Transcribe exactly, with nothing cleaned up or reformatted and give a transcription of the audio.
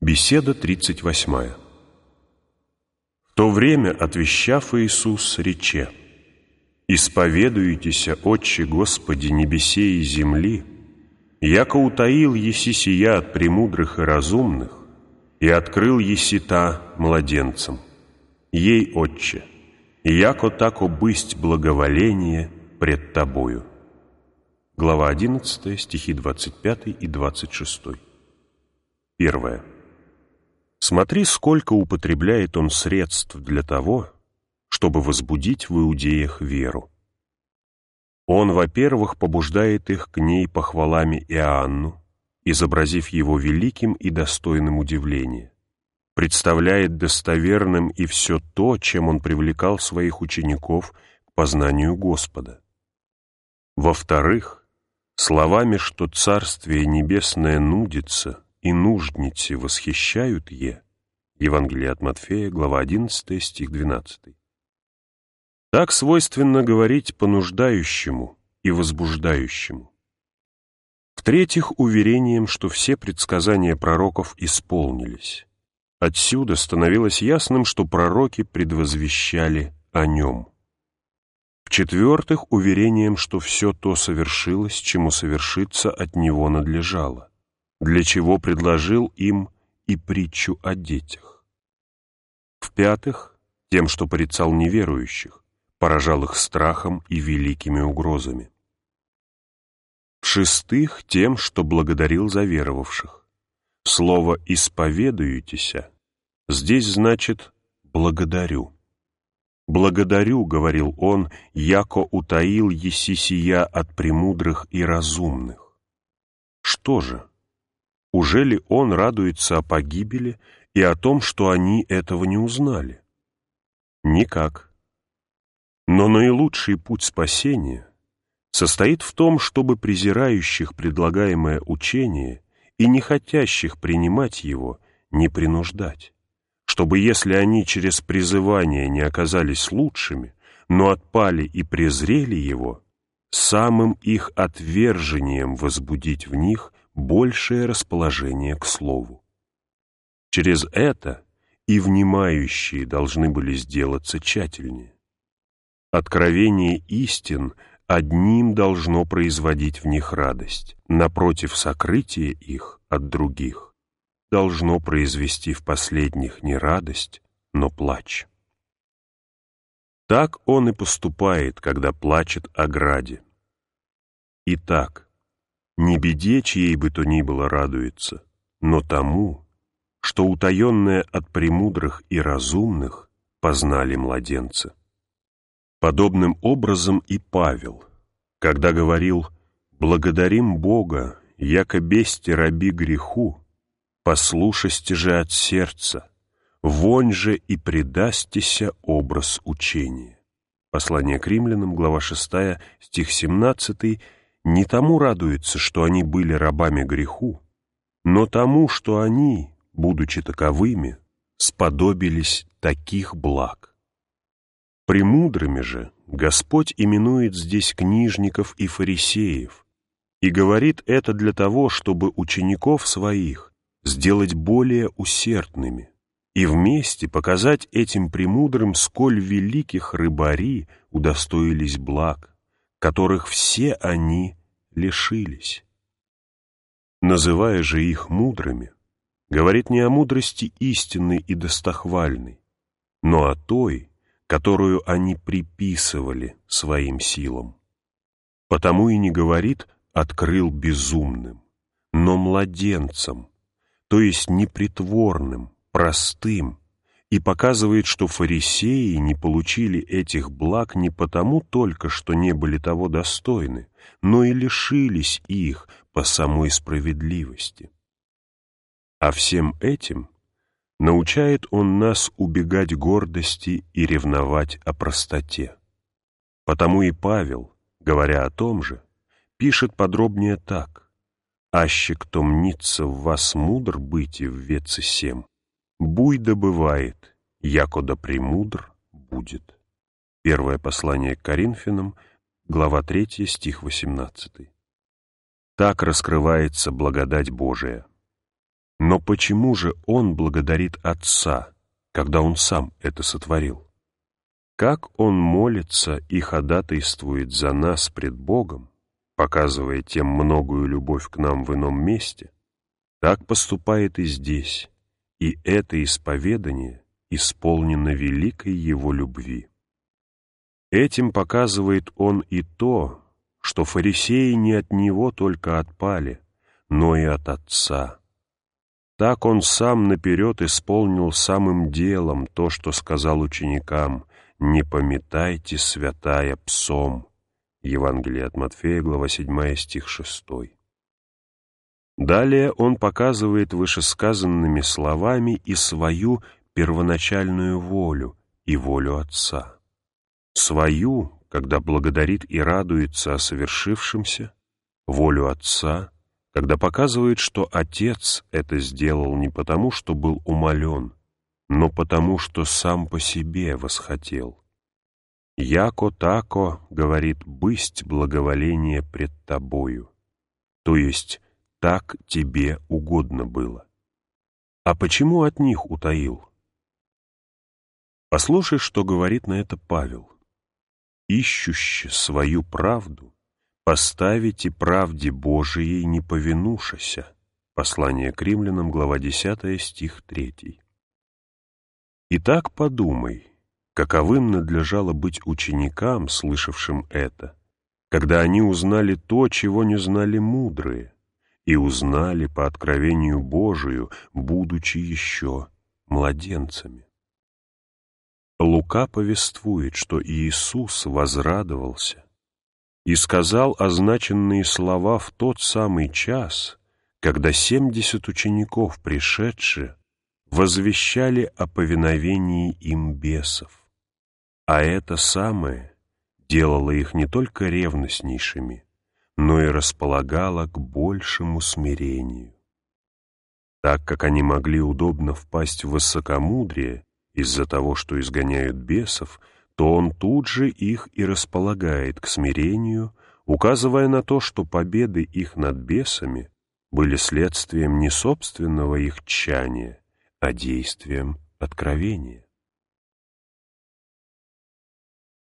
Беседа тридцать восьмая. В то время, отвещав Иисус, рече: «Исповедуйтеся, Отче Господи, небесей и земли, яко утаил еси сия от премудрых и разумных, и открыл еси та младенцам. Ей, Отче, яко тако бысть благоволение пред Тобою». Глава одиннадцатая, стихи двадцать пятый и двадцать шестой. Первое. Смотри, сколько употребляет он средств для того, чтобы возбудить в иудеях веру. Он, во-первых, побуждает их к ней похвалами Иоанну, изобразив его великим и достойным удивления, представляет достоверным и все то, чем он привлекал своих учеников к познанию Господа. Во-вторых, словами, что Царствие Небесное нудится, и нужницы восхищают е. Евангелие от Матфея, глава одиннадцатая, стих двенадцатый. Так свойственно говорить понуждающему и возбуждающему. В-третьих, уверением, что все предсказания пророков исполнились. Отсюда становилось ясным, что пророки предвозвещали о нем. В-четвертых, уверением, что все то совершилось, чему совершиться от него надлежало, для чего предложил им и притчу о детях. В-пятых, тем, что порицал неверующих, поражал их страхом и великими угрозами. В-шестых, тем, что благодарил за веровавших. Слово «исповедуетеся» здесь значит «благодарю». «Благодарю», — говорил он, — «яко утаил еси сия от премудрых и разумных». Что же? Ужели он радуется о погибели и о том, что они этого не узнали? Никак. Но наилучший путь спасения состоит в том, чтобы презирающих предлагаемое учение и не хотящих принимать его не принуждать, чтобы, если они через призывание не оказались лучшими, но отпали и презрели его, самым их отвержением возбудить в них большее расположение к слову. Через это и внимающие должны были сделаться тщательнее. Откровение истин одним должно производить в них радость, напротив, сокрытие их от других должно произвести в последних не радость, но плач. Так он и поступает, когда плачет о граде. Итак, не беде, чьей бы то ни было радуется, но тому, что утаенное от премудрых и разумных познали младенца. Подобным образом и Павел, когда говорил «благодарим Бога, яко бесте раби греху, послушасте же от сердца, вонь же и предастися образ учения». Послание к римлянам, глава шестая, стих семнадцатый, не тому радуются, что они были рабами греху, но тому, что они, будучи таковыми, сподобились таких благ. Премудрыми же Господь именует здесь книжников и фарисеев и говорит это для того, чтобы учеников своих сделать более усердными и вместе показать этим премудрым, сколь великих рыбари удостоились благ, которых все они лишились. Называя же их мудрыми, говорит не о мудрости истинной и достохвальной, но о той, которую они приписывали своим силам. Потому и не говорит «открыл безумным», но младенцам, то есть непритворным, простым, и показывает, что фарисеи не получили этих благ не потому только, что не были того достойны, но и лишились их по самой справедливости. А всем этим научает он нас убегать гордости и ревновать о простоте. Потому и Павел, говоря о том же, пишет подробнее так: «Аще кто мнится в вас мудр быти в веце сем, буй да бывает, яко да премудр будет». Первое послание к Коринфянам, глава третья, стих восемнадцатый. Так раскрывается благодать Божия. Но почему же он благодарит Отца, когда он сам это сотворил? Как он молится и ходатайствует за нас пред Богом, показывая тем многую любовь к нам в ином месте, так поступает и здесь, и это исповедание исполнено великой его любви. Этим показывает он и то, что фарисеи не от него только отпали, но и от Отца. Так он сам наперед исполнил самым делом то, что сказал ученикам: «Не пометайте, святая, псом». Евангелие от Матфея, глава седьмая, стих шестой. Далее он показывает вышесказанными словами и свою первоначальную волю и волю Отца. Свою, когда благодарит и радуется о совершившемся, волю Отца, когда показывает, что Отец это сделал не потому, что был умолен, но потому, что сам по себе восхотел. «Яко тако, — говорит, — бысть благоволение пред тобою», то есть так тебе угодно было. А почему от них утаил? Послушай, что говорит на это Павел. «Ищуще свою правду, поставите правде Божией не повинушася». Послание к римлянам, глава десятая, стих третий. Итак, подумай, каковым надлежало быть ученикам, слышавшим это, когда они узнали то, чего не знали мудрые, и узнали по откровению Божию, будучи еще младенцами. Лука повествует, что Иисус возрадовался и сказал означенные слова в тот самый час, когда семьдесят учеников, пришедшие, возвещали о повиновении им бесов. А это самое делало их не только ревностнейшими, но и располагало к большему смирению. Так как они могли удобно впасть в высокомудрие из-за того, что изгоняют бесов, то он тут же их и располагает к смирению, указывая на то, что победы их над бесами были следствием не собственного их тчания, а действием откровения.